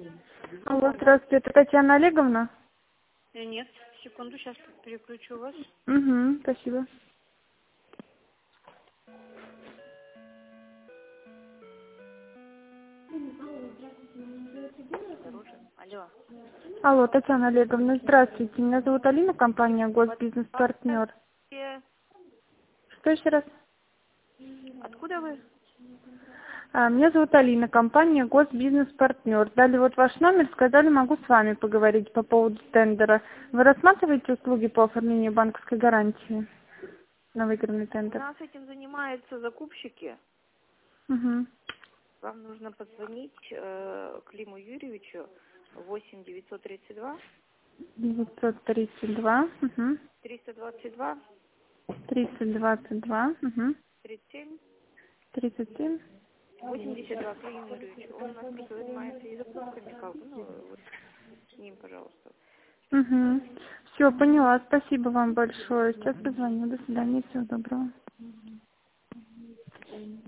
Алло, здравствуйте, это Татьяна Олеговна? Нет, секунду, сейчас переключу вас. Угу, спасибо. Алло. Алло, Татьяна Олеговна, здравствуйте. Меня зовут Алина, компания Госбизнес-партнер. Что еще раз? Откуда вы? Меня зовут Алина, компания Госбизнес-партнер. Дали вот ваш номер, сказали, могу с вами поговорить по поводу тендера. Вы рассматриваете услуги по оформлению банковской гарантии на выигранный У тендер? нас этим занимаются закупщики. Угу. Вам нужно позвонить Климу Юрьевичу 8 932 932, угу. 322 322, угу. 37 37. 82 Клим Юрьевич. Он у нас просто занимается и закупками, как бы, ну, вот с ним, пожалуйста. Угу. Все, поняла. Спасибо вам большое. Сейчас позвоню. До свидания. Всего доброго.